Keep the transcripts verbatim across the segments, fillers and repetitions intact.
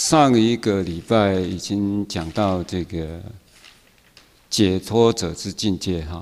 上一个礼拜已经讲到这个解脱者之境界哈，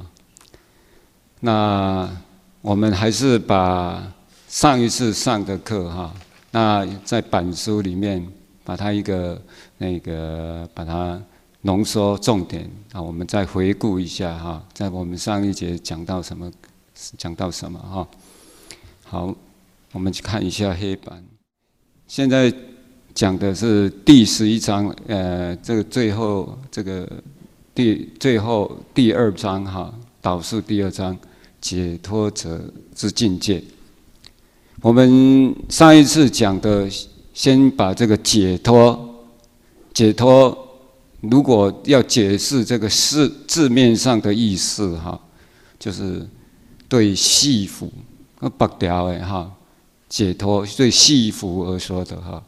那我们还是把上一次上的课哈，那在板书里面把它一个那个把它浓缩重点啊，我们再回顾一下哈，在我们上一节讲到什么，讲到什么哈。好，我们去看一下黑板。现在讲的是第十一章，呃，这个最后这个第最后第二章哈，导数第二章，解脱者之境界。我们上一次讲的，先把这个解脱，解脱，如果要解释这个字字面上的意思哈，就是对系缚、拔掉的哈，解脱对系缚而说的哈。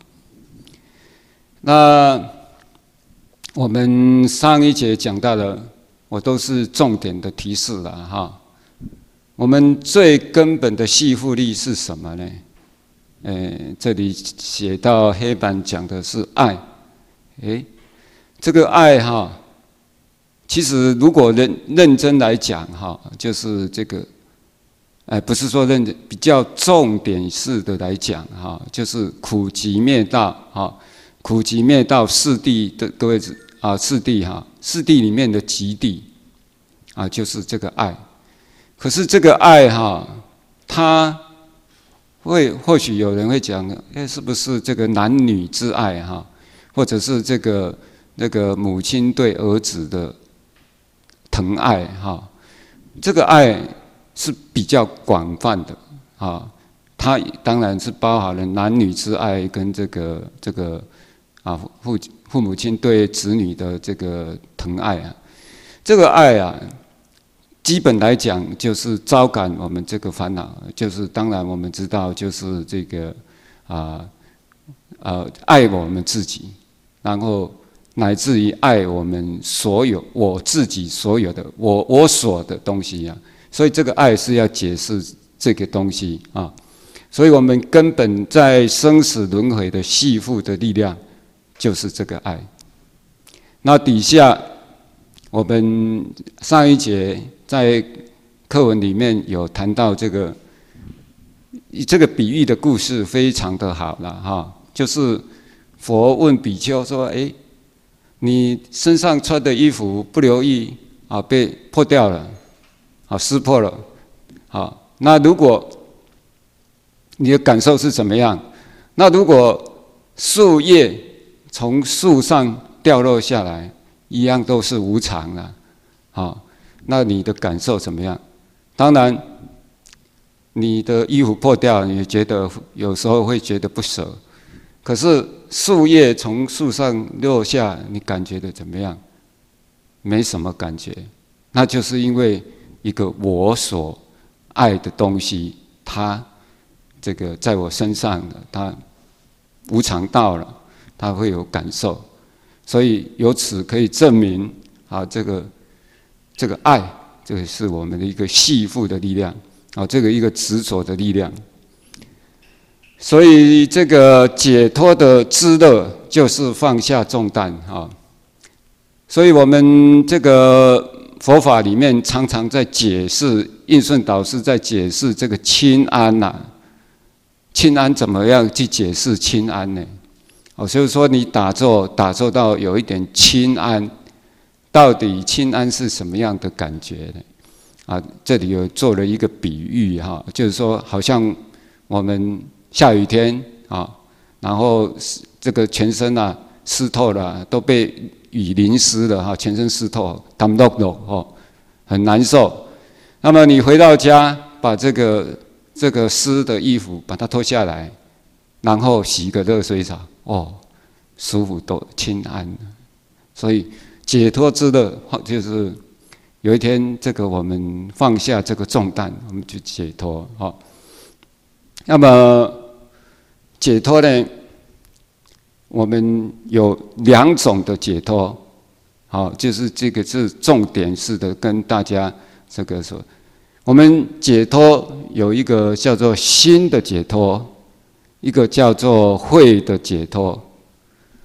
那我们上一节讲到的，我都是重点的提示了哈。我们最根本的系缚力是什么呢？呃，这里写到黑板讲的是爱，诶，这个爱哈，其实如果认认真来讲哈，就是这个，呃，不是说认真，比较重点式的来讲哈，就是苦集灭道哈。苦集灭道四谛的各位啊，四谛哈，四谛里面的极谛啊，就是这个爱。可是这个爱哈，它会或许有人会讲，哎，是不是这个男女之爱哈，或者是这个那个母亲对儿子的疼爱哈？这个爱是比较广泛的啊，它当然是包含了男女之爱跟这个这个。啊，父父母亲对子女的这个疼爱啊，这个爱啊，基本来讲就是招感我们这个烦恼，就是当然我们知道就是这个啊呃爱我们自己，然后乃至于爱我们所有我自己所有的我我所的东西啊，所以这个爱是要解释这个东西啊，所以我们根本在生死轮回的系缚的力量。就是这个爱。那底下我们上一节在课文里面有谈到这个这个比喻的故事非常的好了哈，就是佛问比丘说：“哎，你身上穿的衣服不留意啊被破掉了，啊撕破了，啊那如果你的感受是怎么样？那如果树叶从树上掉落下来，一样都是无常的，好，那你的感受怎么样？当然，你的衣服破掉，你觉得有时候会觉得不舍。可是树叶从树上落下，你感觉的怎么样？没什么感觉，那就是因为一个我所爱的东西，它这个在我身上的，它无常到了。他会有感受，所以由此可以证明啊，这个这个爱，这个是我们的一个系缚的力量啊，这个一个执着的力量。所以这个解脱的知乐，就是放下重担啊。所以我们这个佛法里面常常在解释，印顺导师在解释这个轻安呐、啊，轻安怎么样去解释轻安呢？哦，所以说你打坐打坐到有一点轻安，到底轻安是什么样的感觉呢？啊，这里有做了一个比喻哈，就是说好像我们下雨天啊，然后这个全身啊湿透了，都被雨淋湿了哈，全身湿透，淌落落哦，很难受。那么你回到家，把这个这个湿的衣服把它脱下来，然后洗个热水澡。哦，舒服多轻安，所以解脱之乐就是有一天，这个我们放下这个重担，我们就解脱。好，那么解脱呢，我们有两种的解脱，好，就是这个是重点式的跟大家这个说，我们解脱有一个叫做心的解脱。一个叫做慧的解脱，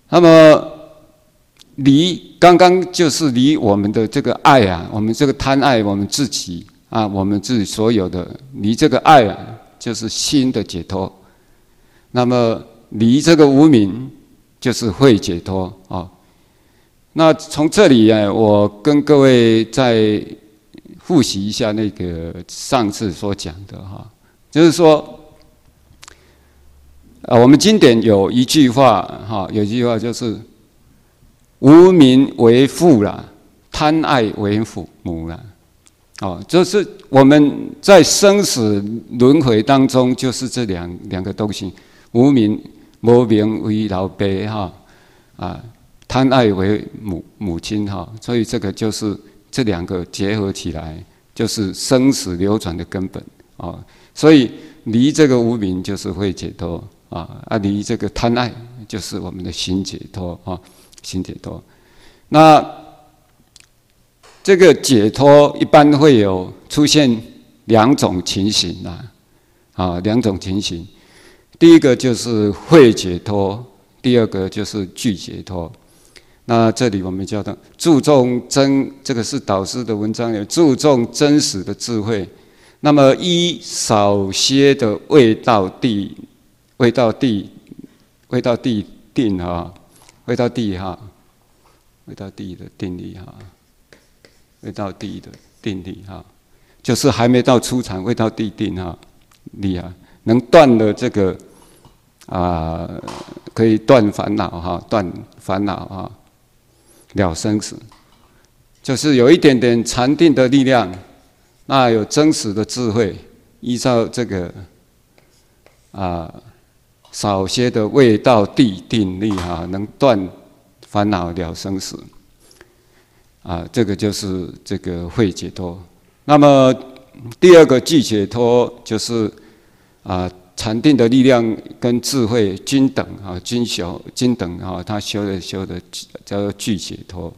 那么离刚刚就是离我们的这个爱啊，我们这个贪爱我们自己啊，我们自己所有的离这个爱啊，就是心的解脱。那么离这个无明就是慧解脱啊。那从这里啊，我跟各位再复习一下那个上次所讲的哈，就是说，啊，我们经典有一句话哈，有一句话就是无明为父啦，贪爱为父母啦。哦，就是我们在生死轮回当中，就是这两两个东西。无明无明为老爸哈，啊，贪爱为母母亲哈，所以这个就是这两个结合起来，就是生死流转的根本啊。所以离这个无明就是会解脱啊，啊，离这个贪爱就是我们的心解脱啊，心解脱。那这个解脱一般会有出现两种情形啊，啊，两种情形。第一个就是慧解脱，第二个就是具解脱。那这里我们叫做注重真，这个是导师的文章，有注重真实的智慧。那么依少些的味道地，味道地，味道地定哈，味道地哈，味道地的定力哈，味道地的定力哈，就是还没到出场，味道地定哈，力啊，能断了这个。啊，可以断烦恼哈，断烦恼哈，了生死，就是有一点点禅定的力量，那有真实的智慧，依照这个啊少些的味道地定力哈，能断烦恼了生死，啊，这个就是这个慧解脱。那么第二个具解脱就是啊。禅定的力量跟智慧均等啊，均修均等啊，他修的修的叫做具解脱，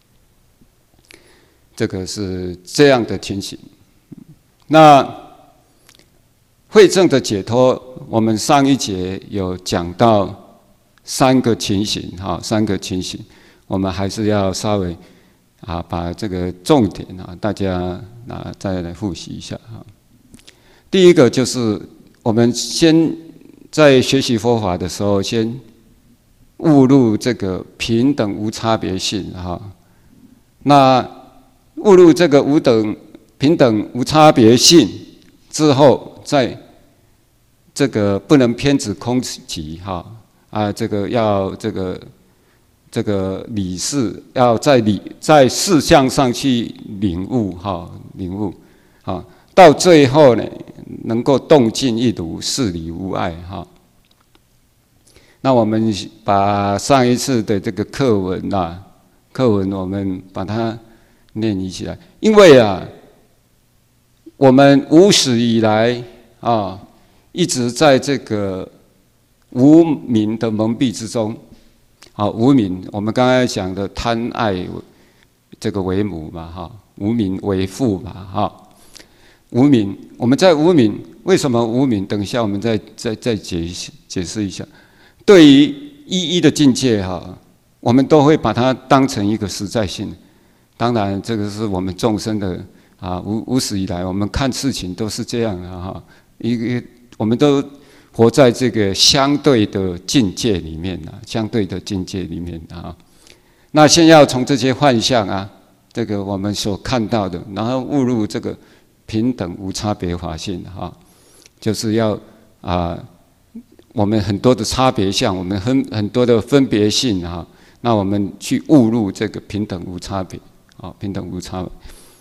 这个是这样的情形。那慧证的解脱，我们上一节有讲到三个情形哈，三个情形，我们还是要稍微啊把这个重点啊，大家啊再来复习一下哈。第一个就是。我们先在学习佛法的时候，先悟入这个平等无差别性哈。那悟入这个无等平等无差别性之后，在这个不能偏执空寂哈啊，这个要这个这个理事要在理在事项上去领悟哈，领悟啊，到最后呢。能够动静一如，事理无碍哈。那我们把上一次的这个课文啊，课文我们把它念诵起来，因为啊，我们无始以来啊，一直在这个无明的蒙蔽之中。好，无明，我们刚才讲的贪爱这个为母嘛哈，无明为父嘛哈。无明，我们在无明，为什么无明？等一下我们再再再解解释一下。对于一一的境界哈，我们都会把它当成一个实在性。当然，这个是我们众生的啊，无无始以来，我们看事情都是这样的哈。一个，我们都活在这个相对的境界里面啊，相对的境界里面啊。那先要从这些幻象啊，这个我们所看到的，然后悟入这个。平等无差别法性哈，就是要啊、呃，我们很多的差别相，我们很很多的分别性哈，那我们去悟入这个平等无差别啊，平等无差别。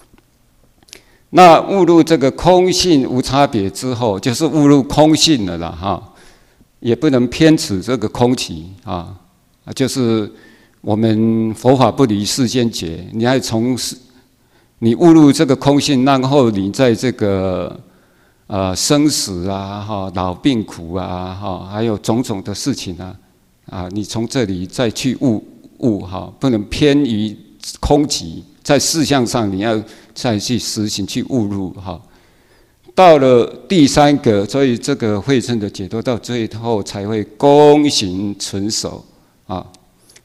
那悟入这个空性无差别之后，就是悟入空性了啦哈，也不能偏执这个空寂啊，就是我们佛法不离世间觉，你还从你悟入这个空性，然后你在这个呃生死啊、哈老病苦啊、哈还有种种的事情啊，啊，你从这里再去悟悟哈，不能偏于空寂，在事项上你要再去实行去悟入哈。到了第三个，所以这个慧证的解脱到最后才会功行纯熟啊。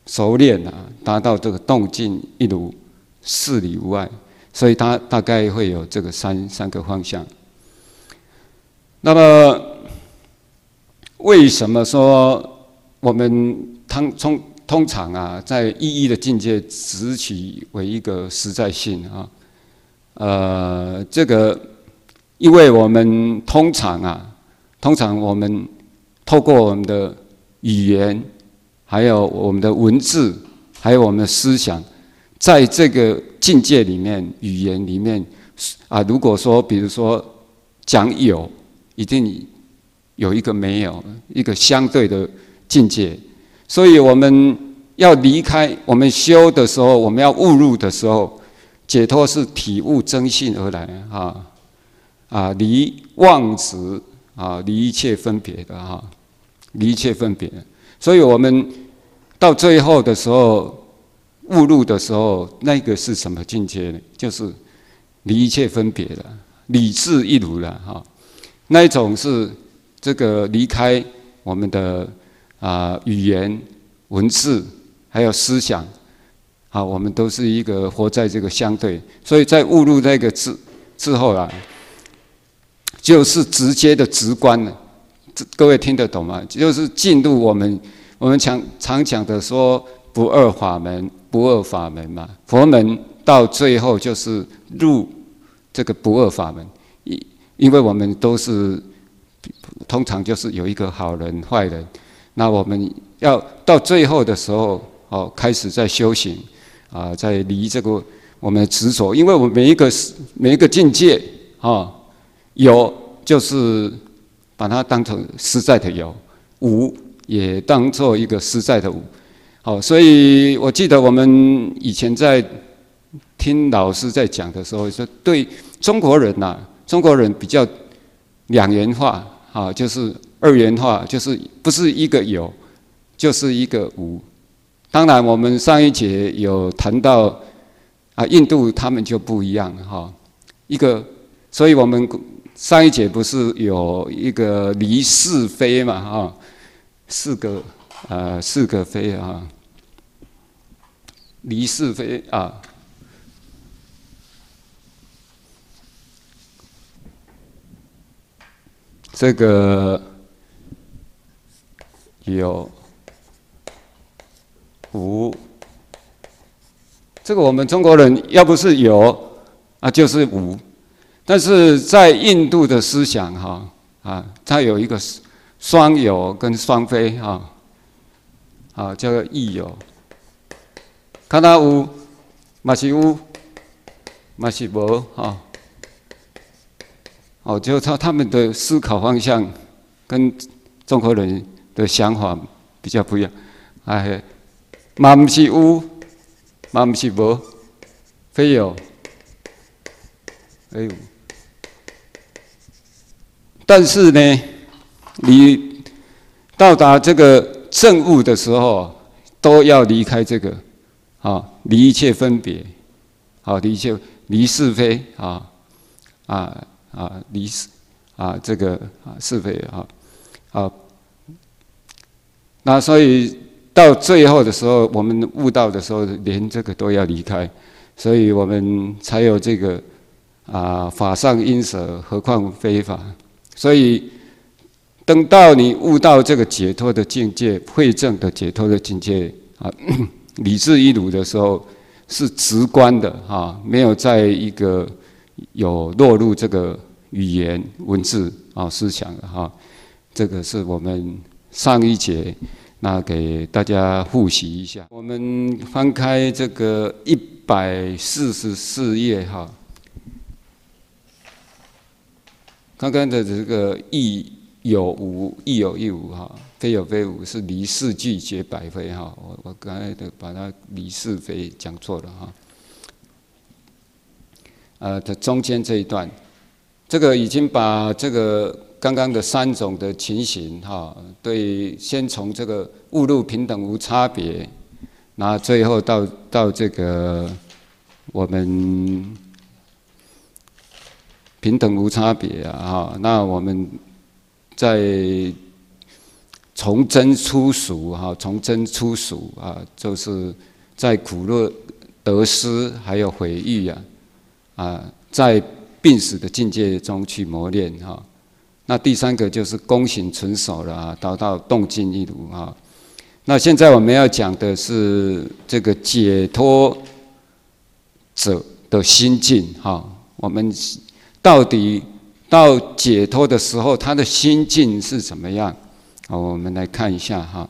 熟练啊，达到这个动静一如，事理无碍，所以它大概会有这个三三个方向。那么，为什么说我们通通通常啊，在一一的境界只取为一个实在性啊？呃，这个，因为我们通常啊，通常我们透过我们的语言，还有我们的文字，还有我们的思想，在这个境界里面、语言里面啊，如果说，比如说讲有，一定有一个没有，一个相对的境界。所以我们要离开，我们修的时候，我们要悟入的时候，解脱是体悟真性而来啊啊，离妄执啊，离一切分别的哈，离一切分别。所以我们到最后的时候，悟入的时候，那个是什么境界呢？就是离一切分别了，理智一如了哈。那一种是这个离开我们的啊语言、文字，还有思想，啊，我们都是一个活在这个相对，所以在悟入那个之之后啊，就是直接的直观了。各位听得懂吗？就是进入我们我们常常讲的说不二法门，不二法门嘛。佛门到最后就是入这个不二法门，因为我们都是通常就是有一个好人坏人，那我们要到最后的时候哦，开始在修行啊，在离这个我们的执着，因为我们每一个每一个境界啊，有就是把它当成实在的有，无也当做一个实在的无。好，所以我记得我们以前在听老师在讲的时候，说对中国人呐、啊，中国人比较两元化啊，就是二元化，就是不是一个有，就是一个无。当然，我们上一节有谈到啊，印度他们就不一样哈，一个，所以我们上一节不是有一个离是非嘛哈，四个呃四个非啊，离是非啊。这个有无，这个我们中国人要不是有啊，就是无。但是在印度的思想哈啊，它有一个双有跟双非哈，啊叫做异有。看他有，嘛是有，嘛是无哈。哦，就他他们的思考方向跟中国人的想法比较不一样。哎，嘛不是有，嘛不是无，非有，非有。但是呢，你到达这个正悟的时候，都要离开这个，啊，离一切分别，啊，离一切离是非，啊，啊。啊，离是啊，这个啊是非啊，啊，那所以到最后的时候，我们悟道的时候，连这个都要离开，所以我们才有这个啊法上因舍，何况非法。所以等到你悟到这个解脱的境界，慧证的解脱的境界啊，理智一如的时候，是直观的哈，没有在一个。有落入这个语言文字啊思想的哈，这个是我们上一节那给大家复习一下。我们翻开这个一百四十四页哈，刚刚的这个亦有无，亦有亦无哈，非有非无是离是句解百非哈。我我刚才的把它离是非讲错了哈。呃的中间这一段，这个已经把这个刚刚的三种的情形哈，对，先从这个悟入平等无差别，然后最后到到这个我们平等无差别啊哈，那我们在从真出俗哈，从真出俗啊，就是在苦乐得失还有毁誉啊啊，在病死的境界中去磨练哈。那第三个就是躬行纯守了啊，达到动静一如啊。那现在我们要讲的是这个解脱者的心境哈，我们到底到解脱的时候，他的心境是怎么样？好，我们来看一下哈。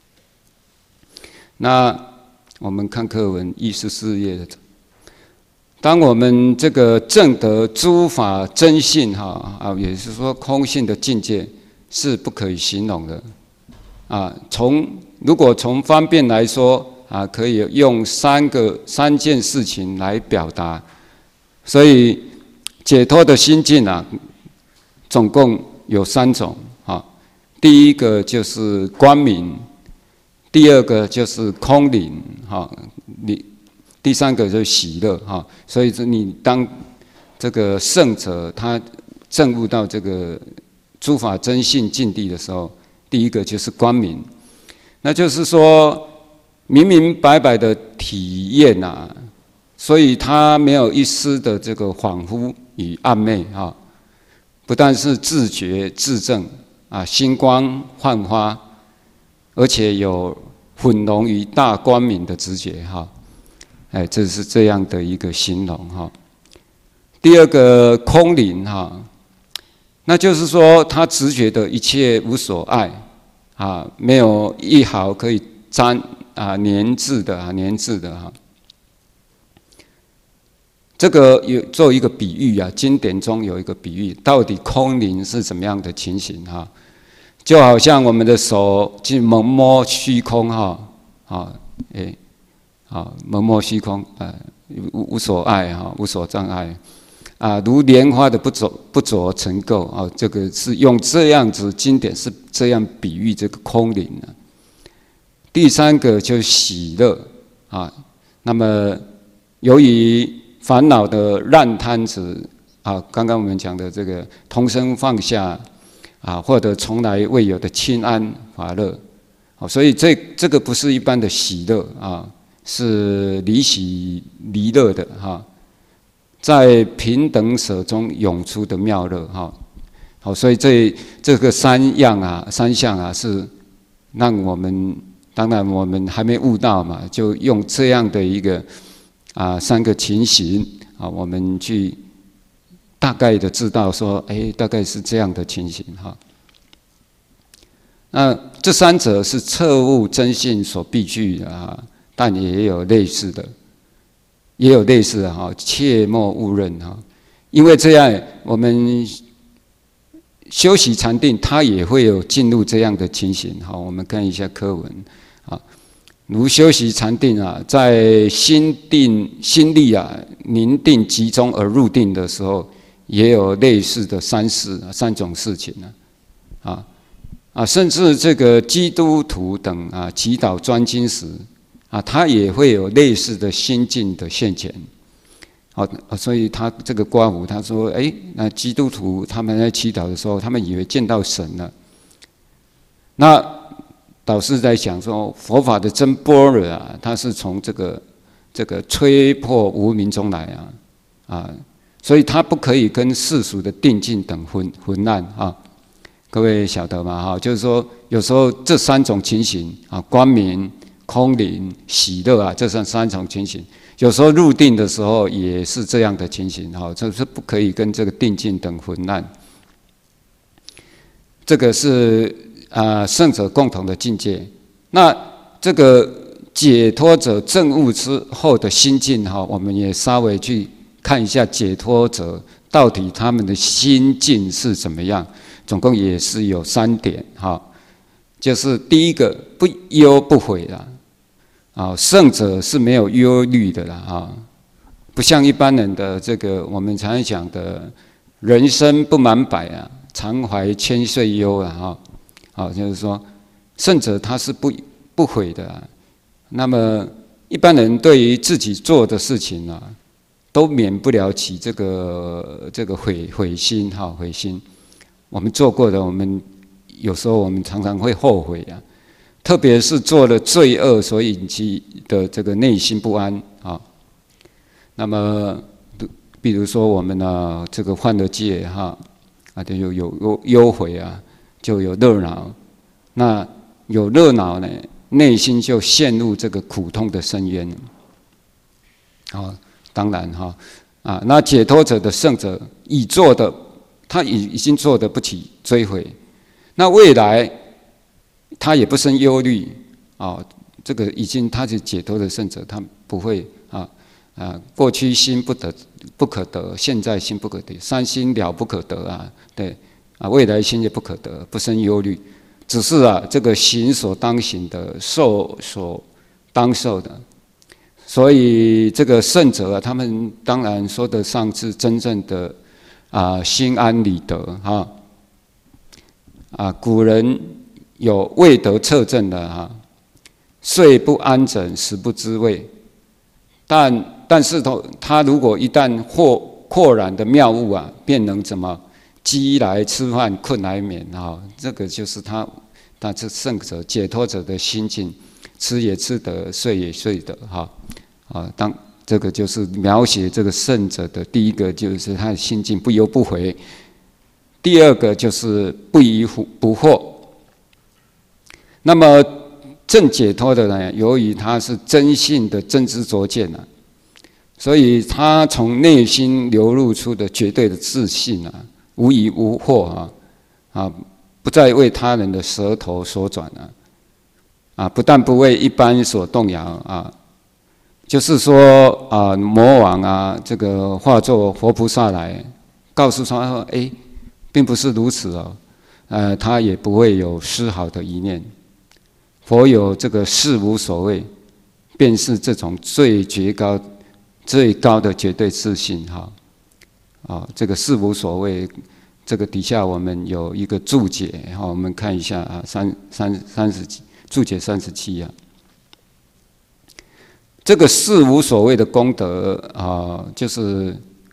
那我们看课文一十四页的。当我们这个证得诸法真性哈啊，也就是说空性的境界是不可以形容的啊。从如果从方便来说啊，可以用三个三件事情来表达。所以解脱的心境啊，总共有三种啊。第一个就是光明，第二个就是空灵哈，你。第三个就是喜乐哈，所以说你当这个圣者他证悟到这个诸法真性境地的时候，第一个就是光明，那就是说明明白白的体验啊，所以他没有一丝的这个恍惚与暗昧哈，不但是自觉自证啊，星光焕发，而且有混融于大光明的直觉哈。哎，这是这样的一个形容哈。第二个空灵哈，那就是说他直觉的一切无所爱啊，没有一毫可以沾啊粘滞的啊粘滞的哈。这个有做一个比喻啊，经典中有一个比喻，到底空灵是怎么样的情形哈？就好像我们的手去猛摸虚空哈，啊，哎。啊，蒙摸虚空，呃，无无所爱哈，无所障碍，啊，如莲花的不着不着尘垢啊，这个是用这样子经典是这样比喻这个空灵的。第三个就是喜乐啊，那么由于烦恼的烂摊子啊，刚刚我们讲的这个同生放下啊，或者从来未有的清安法乐，好，所以这这个不是一般的喜乐啊。是离喜离乐的哈，在平等舍中涌出的妙乐哈，好，所以这这个三样啊，三项啊，是让我们当然我们还没悟到嘛，就用这样的一个啊三个情形啊，我们去大概的知道说，哎，大概是这样的情形哈。那这三者是彻悟真性所必具的啊。但也有类似的，也有类似的哈，切莫误认哈，因为这样我们修习禅定，它也会有进入这样的情形哈。我们看一下课文啊，如修习禅定啊，在心定心力啊凝定集中而入定的时候，也有类似的三事三种事情呢，啊啊，甚至这个基督徒等啊祈祷专经时。啊，他也会有类似的心境的现前，好，所以他这个刮胡他说，哎，那基督徒他们在祈祷的时候，他们以为见到神了。那导师在想说，佛法的真般若啊，它是从这个这个吹破无明中来啊，啊，所以它不可以跟世俗的定境等混混乱啊。各位晓得吗？哈，就是说有时候这三种情形啊，光明。空灵、喜乐啊，这是三种情形。有时候入定的时候也是这样的情形，哈，这是不可以跟这个定境等混乱。这个是啊、呃、圣者共同的境界。那这个解脱者证悟之后的心境，哈，我们也稍微去看一下解脱者到底他们的心境是怎么样。总共也是有三点，哈，就是第一个不忧不悔啦。啊，圣者是没有忧虑的啦，啊，不像一般人的这个我们常讲的“人生不满百啊，常怀千岁忧”啊，哈，啊，就是说圣者他是不不悔的啊。那么一般人对于自己做的事情啊，都免不了起这个这个悔悔心哈，悔心。我们做过的，我们有时候我们常常会后悔啊，特别是做了罪恶所引起的这个内心不安啊。那么，比如说我们呢，这个犯了戒哈，啊，就有有忧悔啊，就有热恼。那有热恼呢，内心就陷入这个苦痛的深渊。啊，当然哈，啊，那解脱者的圣者已做的，他已已经做的不起追悔。那未来他也不生忧虑啊，这个已经他是解脱的圣者，他不会啊啊，过去心不得不可得，现在心不可得，三心了不可得啊，对啊，未来心也不可得，不生忧虑，只是啊，这个行所当行的，受所当受的。所以这个圣者啊，他们当然说得上是真正的啊心安理得哈。啊，古人有未得测证的哈，睡不安枕，食不知味。但但是他他如果一旦获豁然的妙悟啊，便能怎么饥来吃饭，困来眠啊？这个就是他他是圣者解脱者的心境，吃也吃得，睡也睡得哈。啊，当这个就是描写这个圣者的第一个，就是他的心境不忧不回。第二个就是不疑不惑。那么正解脱的呢，由于他是真性的真知灼见啊，所以他从内心流露出的绝对的自信啊，无疑无惑啊，啊，不再为他人的舌头所转啊，啊，不但不为一般所动摇啊，就是说啊，魔王啊，这个化作活菩萨来告诉他说，哎。并不是如此哦，呃，他也不会有丝毫的一念。佛有这个事无所谓，便是这种最绝高、最高的绝对自信哈。啊，这个事无所谓，这个底下我们有一个注解哈，我们看一下啊，三三三十七注解三十七啊。这个事无所谓的功德啊，就是。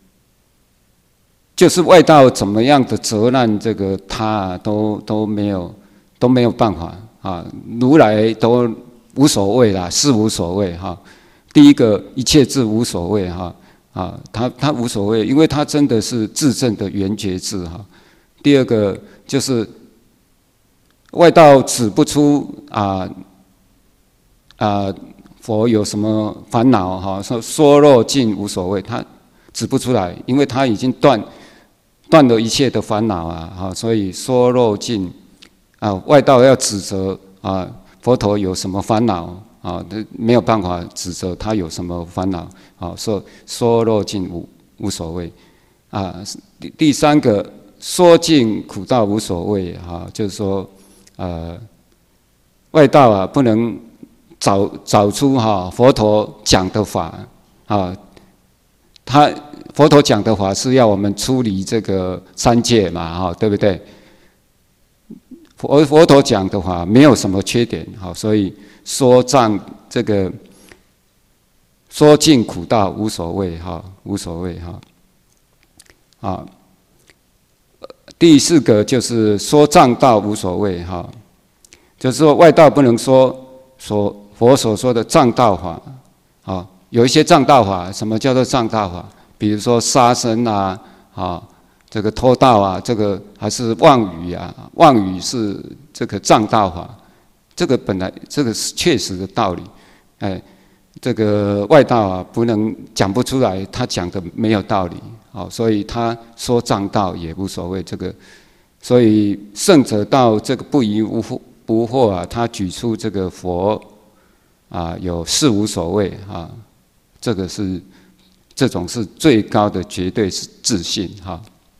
就是外道怎么样的责难这个他、啊、都都没有都没有办法啊，如来都无所谓啦，事无所谓哈。第一个一切智无所谓哈啊，他他无所谓，因为他真的是自证的圆觉智哈。第二个就是外道指不出啊啊佛有什么烦恼哈，说说若尽无所谓，他指不出来，因为他已经断。断了一切的烦恼啊，哈，所以说若尽啊，外道要指责啊，佛陀有什么烦恼啊？没有办法指责他有什么烦恼啊，说说若尽无无所谓啊。第第三个说尽苦道无所谓啊，就是说呃，外道啊不能找找出哈佛陀讲的法啊，他。佛陀讲的法是要我们出离这个三界嘛，哈，对不对？佛佛陀讲的话没有什么缺点，好，所以说障这个说尽苦道无所谓，哈，无所谓，哈，啊。第四个就是说障道无所谓，哈，就是说外道不能说所佛所说的障道法，啊，有一些障道法，什么叫做障道法？比如说杀生啊，啊，这个偷盗啊，这个还是妄语啊，妄语是这个障道法，这个本来这个是确实的道理，哎，这个外道啊不能讲不出来，他讲的没有道理，好，所以他说障道也无所谓，这个，所以圣者道这个不疑无惑不惑啊，他举出这个佛啊有事无所谓啊，这个是。这种是最高的绝对自信哈。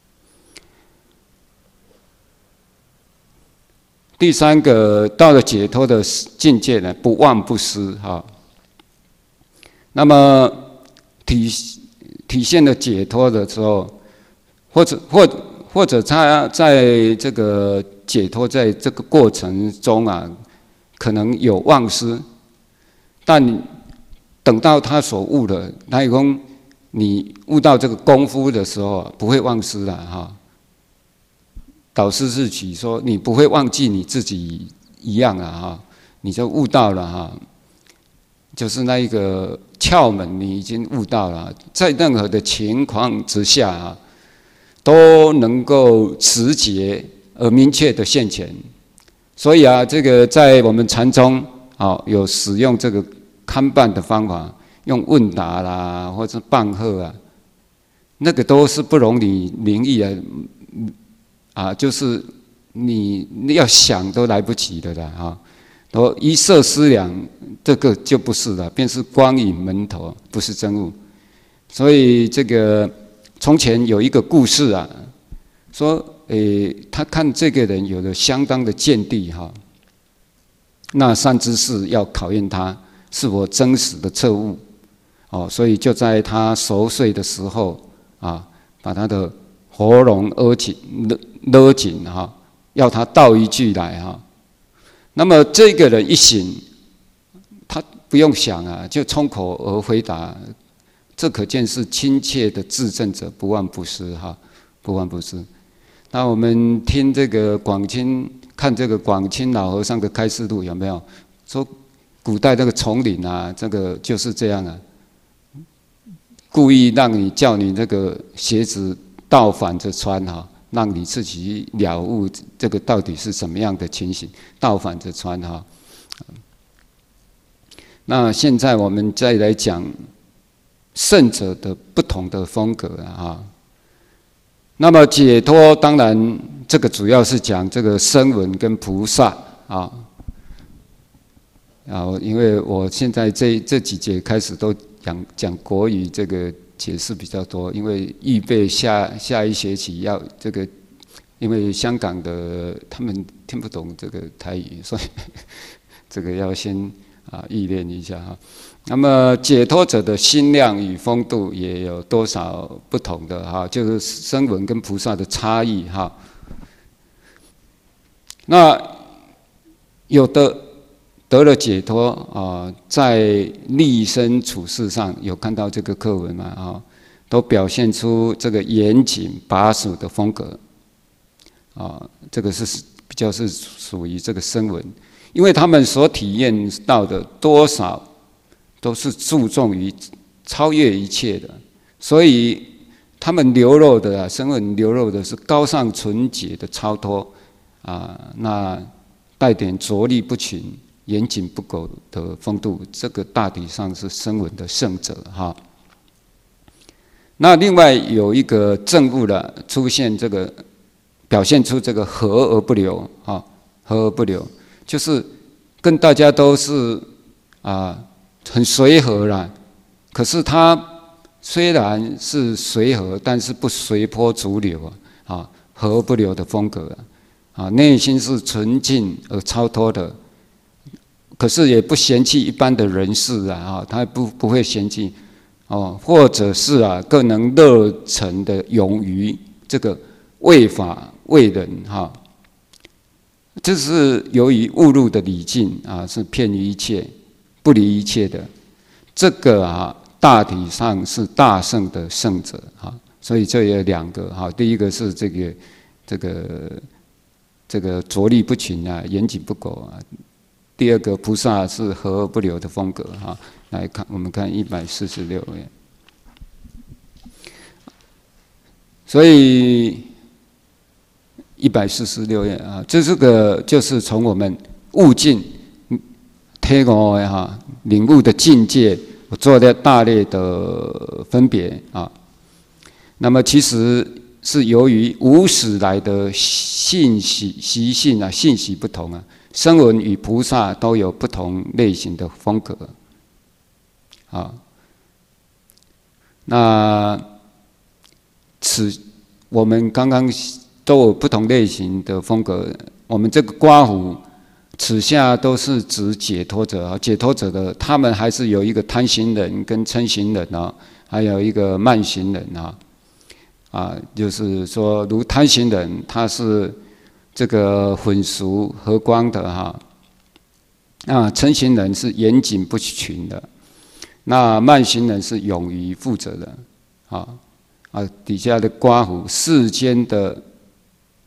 第三个到了解脱的境界呢，不忘不失哈。那么体体现了解脱的时候，或者或或者他在这个解脱在这个过程中啊，可能有忘失，但等到他所悟的，那一空。你悟到这个功夫的时候，不会忘失了哈。 导师是举说，你不会忘记你自己一样啊哈，你就悟到了哈，就是那一个窍门，你已经悟到了，在任何的情况之下啊，都能够持节而明确的现前。所以啊，这个在我们禅宗啊，有使用这个看办的方法，用问答啦，或者棒喝啊，那个都是不容你名义啊。啊，就是你要想都来不及的啦，哈！都一色思量，这个就不是了，便是光影门头，不是真物。所以这个从前有一个故事啊，说，诶，他看这个人有了相当的见地哈，那善知识要考验他是否真实的彻悟，哦，所以就在他熟睡的时候啊，把他的喉咙勒紧，勒勒紧哈，要他道一句来哈。那么这个人一醒，他不用想啊，就冲口而回答，这可见是亲切的智证者，不忘不失哈，不忘不失。那我们听这个广钦，看这个广钦老和尚的开示录有没有说，古代那个丛林啊，这个就是这样啊，故意让你叫你这个鞋子倒反着穿哈，让你自己了悟这个到底是什么样的情形，倒反着穿哈。那现在我们再来讲圣者的不同的风格啊。那么解脱当然这个主要是讲这个声闻跟菩萨啊。啊，因为我现在这这几节开始都讲讲国语这个。解释比较多，因为预备下下一学期要这个，因为香港的他们听不懂这个台语，所以这个要先啊预练一下哈。那么解脱者的心量与风度也有多少不同的哈，就是声闻跟菩萨的差异哈。那有的得了解脱啊，在立身处世上有看到这个课文嘛啊，都表现出这个严谨把守的风格啊，这个是比较是属于这个声闻，因为他们所体验到的多少都是注重于超越一切的，所以他们流露的啊，声闻流露的是高尚纯洁的超脱啊，那带点着力不群。严谨不苟的风度，这个大体上是声闻的圣者哈。那另外有一个证悟了，出现这个表现出这个和而不流啊，和而不流，就是跟大家都是啊很随和啦。可是他虽然是随和，但是不随波逐流啊，和而不流的风格啊，内心是纯净而超脱的。可是也不嫌弃一般的人士啊，他不不会嫌弃哦，或者是啊，更能热忱的勇于这个为法为人哈。这是由于误入的礼敬啊，是偏于一切，不离一切的。这个啊，大体上是大圣的圣者啊，所以这有两个哈，第一个是这个这个这个着力不群啊，严谨不苟啊。第二个菩萨是和而不流的风格哈，来看我们看一百四十六页，所以一百四十六页啊，这是个就是从我们悟境、体悟的哈领悟的境界，我做了大略的分别啊。那么其实是由于无始来的信息习性啊，信息不同啊。声闻与菩萨都有不同类型的风格，啊，那此我们刚刚都有不同类型的风格。我们这个刮胡，此下都是指解脱者啊，解脱者的他们还是有一个贪行人跟嗔行人啊，还有一个慢行人啊，啊，就是说如贪行人，他是。这个混熟和光的哈，那嗔行人是严谨不群的，那慢行人是勇于负责的，啊啊底下的刮胡世间的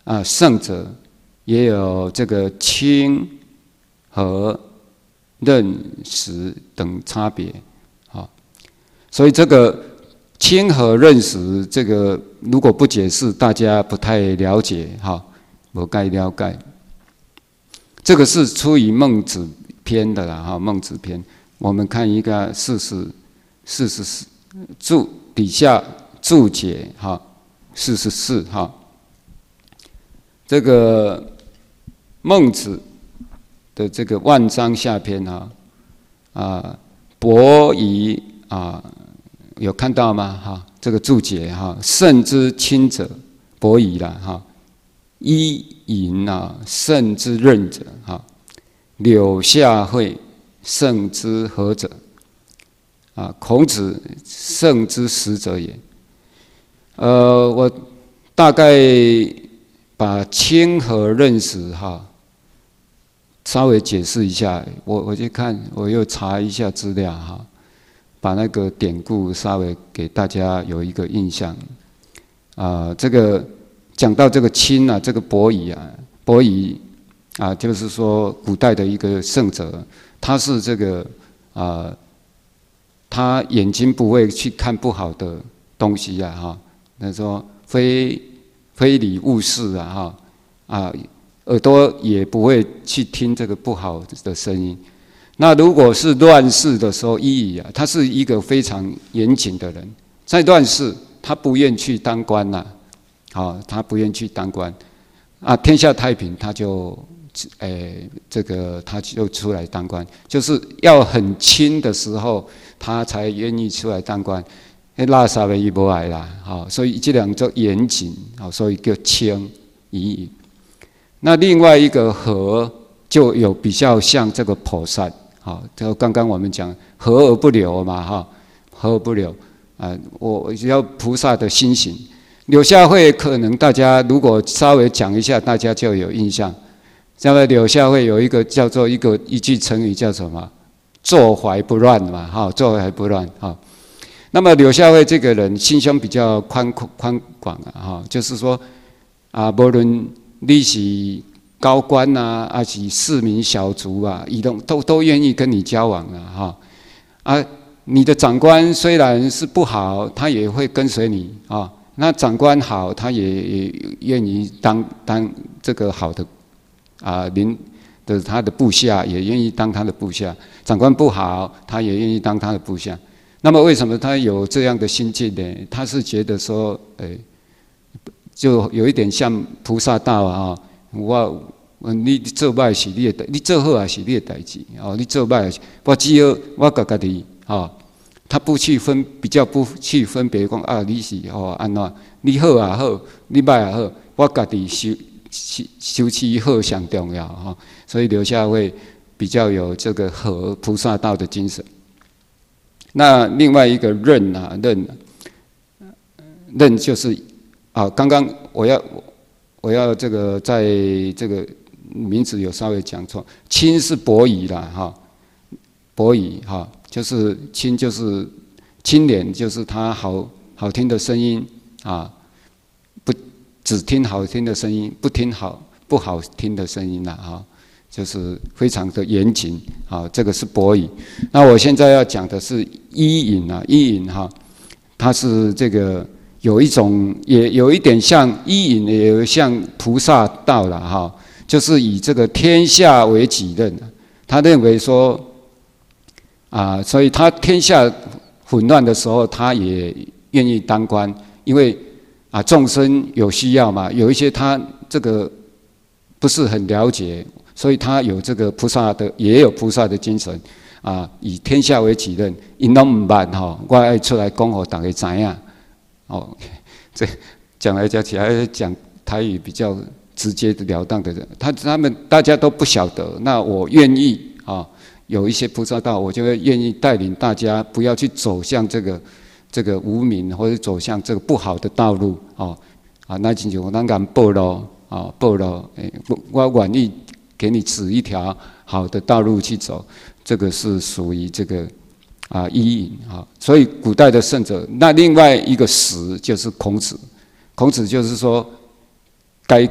啊圣者也有这个亲和任实等差别，好，所以这个亲和任实这个如果不解释，大家不太了解哈，不该了解。这个是出于孟子篇的啦哈，孟子篇，我们看一个四十四十四注底下注解哈，四十四哈，这个孟子的这个万章下篇啊，啊，伯夷啊，有看到吗？哈，这个注解哈，圣之亲者，伯夷啦哈，伊尹啊，圣之任者哈，柳下惠，圣之和者啊，孔子圣之实者也。呃，我大概把亲和任实哈。稍微解释一下，我我去看，我又查一下资料哈，把那个典故稍微给大家有一个印象。啊、呃，这个讲到这个亲啊，这个伯夷啊，伯夷啊，就是说古代的一个圣者，他是这个啊、呃，他眼睛不会去看不好的东西呀、啊、哈，那说非非礼勿视啊哈啊。耳朵也不会去听这个不好的声音。那如果是乱世的时候，伊尹啊，他是一个非常严谨的人，在乱世他不愿去当官呐、啊，好、哦，他不愿去当官啊，天下太平他就，诶，这个他就出来当官，就是要很亲的时候，他才愿意出来当官。那拉萨的伊无来啦，好、哦，所以这两种严谨，好、哦，所以叫亲伊尹。那另外一个和就有比较像这个菩萨，好，就刚刚我们讲和而不流嘛，哈，和而不流啊，我要菩萨的心行。柳下惠可能大家如果稍微讲一下，大家就有印象。那么柳下惠有一个叫做一个一句成语叫什么？坐怀不乱嘛，哈，坐怀不乱，哈。那么柳下惠这个人心胸比较宽宽广啊，哈，就是说啊，无论你是高官啊，还是市民小卒啊，移动都都愿意跟你交往啊，哈啊，你的长官虽然是不好，他也会跟随你啊。那长官好，他也也愿意当当这个好的啊，领的他的部下也愿意当他的部下。长官不好，他也愿意当他的部下。那么为什么他有这样的心境呢？他是觉得说，诶。就有一点像菩萨道啊！我你做歹是你的，你做好也是你的代志哦。你做歹，我只要我家家己哦，他不去分，比较不去分别讲啊，你是哦安怎？你好也好，你歹也好，我家己修修修持好上重要哈。所以留下会比较有这个和菩萨道的精神。那另外一个任啊，任任就是。啊，刚刚我要我要这个在这个名字有稍微讲错，亲是伯夷啦哈，伯夷哈，就是亲就是清廉，就是他好好听的声音啊，不只听好听的声音，不听好不好听的声音啦哈，就是非常的严谨啊，这个是伯夷。那我现在要讲的是伊尹啊，伊尹哈，他是这个。有一种也有一点像伊尹，也有像菩萨道了哈，就是以这个天下为己任。他认为说，啊，所以他天下混乱的时候，他也愿意当官，因为啊众生有需要嘛，有一些他这个不是很了解，所以他有这个菩萨的，也有菩萨的精神啊，以天下为己任，因拢唔捌吼，我爱出来讲，互大家知影。哦，这讲来讲去还讲台语比较直接了当的人，他他们大家都不晓得。那我愿意啊，有一些菩萨道，我就会愿意带领大家不要去走向这个这个无明，或者走向这个不好的道路哦啊。那就就咱敢报咯啊，报咯，哎，我愿意给你指一条好的道路去走，这个是属于这个。啊，伊尹啊，所以古代的圣者，那另外一个实就是孔子。孔子就是说，该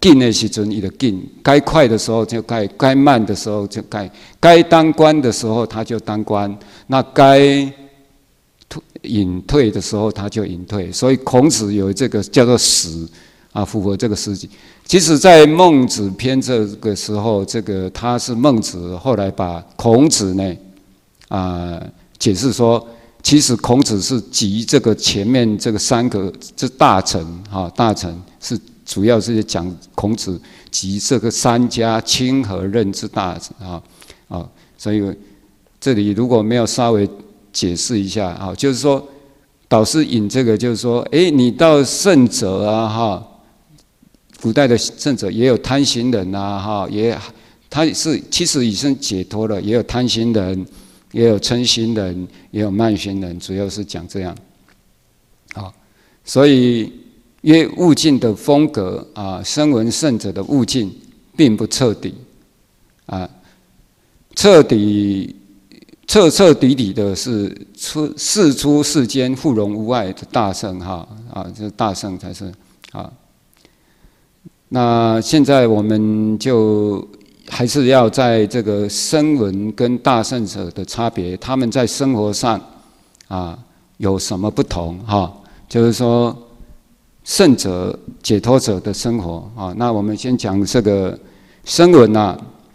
紧的时阵伊就紧，该快的时候就该，该慢的时候就该，该当官的时候他就当官，那该隐退的时候他就隐退。所以孔子有这个叫做实啊，符合这个实际。其实，在孟子篇这个时候，这个他是孟子后来把孔子呢啊解释说，其实孔子是集这个前面这个三个这大臣啊，大臣是。主要是讲孔子及这个三家亲和任之大臣啊啊，所以这里如果没有稍微解释一下啊，就是说导师引这个，就是说，哎，你到圣者啊哈，古代的圣者也有贪心人啊哈，也他是其实已经解脱了，也有贪心人，也有嗔心人，也有慢心人，主要是讲这样啊，所以。因为悟境的风格啊，声闻圣者的悟境并不彻底啊，彻底彻彻底底的是出世出世间互融无碍的大圣哈啊，这大圣才是啊。那现在我们就还是要在这个声闻跟大圣者的差别，他们在生活上啊有什么不同哈？就是说。圣者、解脱者的生活啊，那我们先讲这个声闻啊，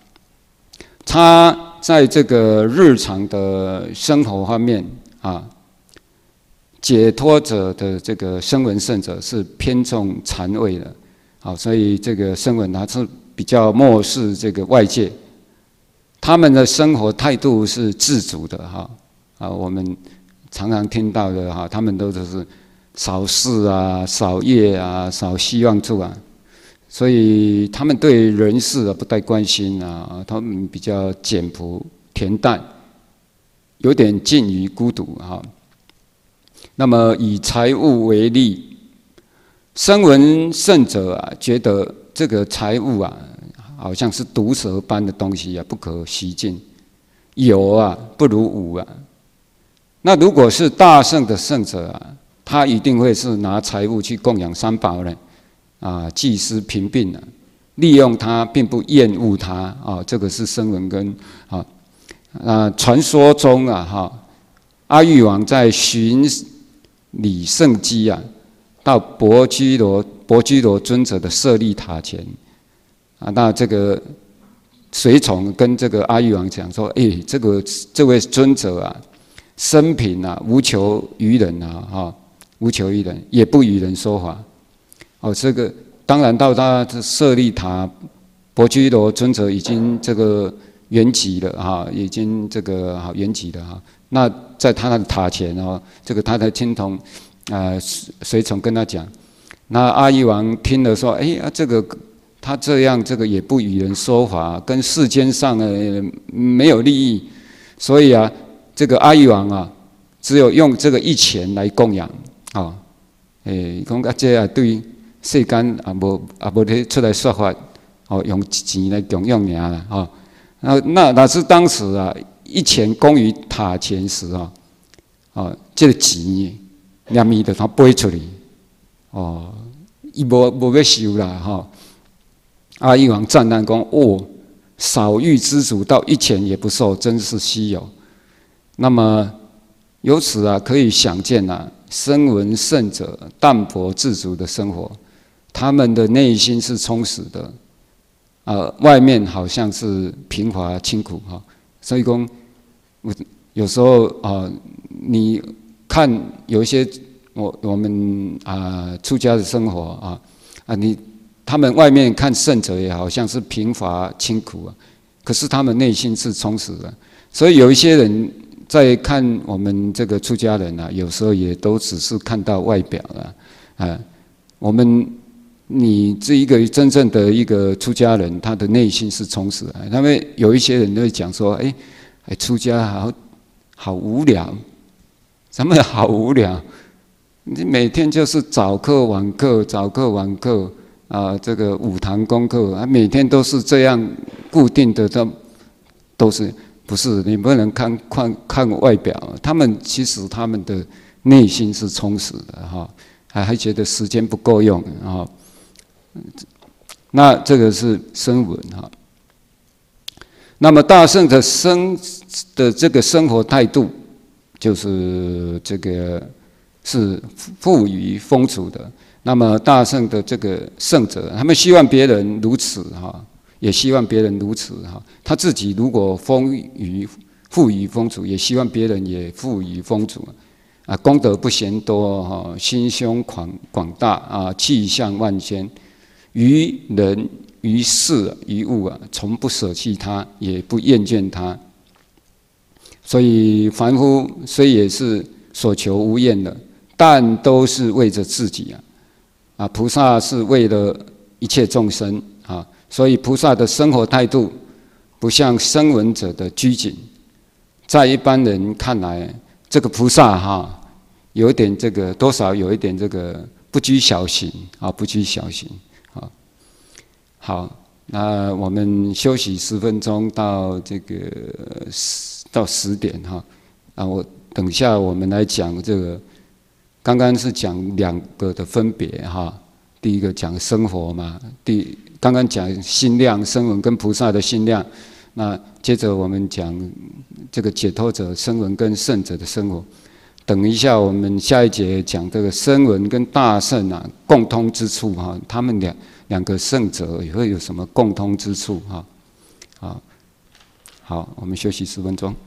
他在这个日常的生活方面啊，解脱者的这个声闻圣者是偏重禅味的，好，所以这个声闻他是比较漠视这个外界，他们的生活态度是自主的哈啊，我们常常听到的哈，他们都是。少事啊，少业啊，少希望处啊，所以他们对人事啊不太关心啊，他们比较简朴恬淡，有点近于孤独哈。那么以财物为例，声闻圣者啊，觉得这个财物啊，好像是毒蛇般的东西啊，不可习进，有啊不如无啊。那如果是大圣的圣者啊。他一定会是拿财物去供养三宝呢，啊，祭司贫病啊，利用它并不厌恶它啊，这个是声闻跟啊啊传说中啊哈，阿育王在寻礼圣机啊，到博居罗博居罗尊者的舍利塔前啊，那这个随从跟这个阿育王讲说，哎，这个这位尊者啊，生平啊无求于人啊哈。无求于人，也不与人说法。哦，这个当然到他的舍利塔，博居罗尊者已经这个圆寂了哈，已经这个好圆寂了哈。那在他的塔前哦，这个他的亲同啊随从跟他讲，那阿育王听了说，哎呀，这个他这样这个也不与人说法，跟世间上的没有利益，所以啊，这个阿育王啊，只有用这个一钱来供养。哦，诶，讲啊，这啊对世间啊无啊无咧出来说法，哦，用钱来供养尔啦，哦，那那那是当时啊，一钱供于塔前时啊，哦，这个钱念伊就他飞出去，哦，伊无无要收啦，哈、哦。阿育王赞叹讲：哦，少欲知足到一钱也不受，真是稀有。那么由此啊，可以想见啊。声闻圣者淡泊自足的生活，他们的内心是充实的，呃，外面好像是平滑清苦哈。所以讲，我有时候啊，你看有一些我我们啊出家的生活啊啊，你他们外面看圣者也好像是平滑清苦啊，可是他们内心是充实的。所以有一些人。在看我们这个出家人啊，有时候也都只是看到外表了，啊，我们你这一个真正的一个出家人，他的内心是充实的。他们有一些人都会讲说，哎，哎，出家好好无聊，咱们好无聊，你每天就是早课晚课，早课晚课啊，这个五堂功课啊，每天都是这样固定的，都都是。不是，你不能看看看外表，他们其实他们的内心是充实的哈，还还觉得时间不够用哈。 那这个是声闻哈。那么大圣的生的这个生活态度，就是这个是富于丰足的。那么大圣的这个圣者，他们希望别人如此哈，也希望别人如此哈。他自己如果丰于富于丰足，也希望别人也富于丰足。啊，功德不嫌多哈，心胸广广大啊，气象万千，于人于事于物啊，从不舍弃他，也不厌倦他。所以凡夫虽也是所求无厌的，但都是为着自己啊。啊，菩萨是为了一切众生啊，所以菩萨的生活态度不像声闻者的拘谨。在一般人看来，这个菩萨哈，有一点这个多少有一点这个不拘小行啊，不拘小行啊。好，那我们休息十分钟到这个到十点哈。啊，我等一下我们来讲这个，刚刚是讲两个的分别哈。第一个讲生活嘛，第刚刚讲心量，声闻跟菩萨的心量。那接着我们讲这个解脱者声闻跟圣者的生活。等一下我们下一节讲这个声闻跟大圣啊共通之处哈，他们两两个圣者也会有什么共通之处哈？好，好，我们休息十分钟。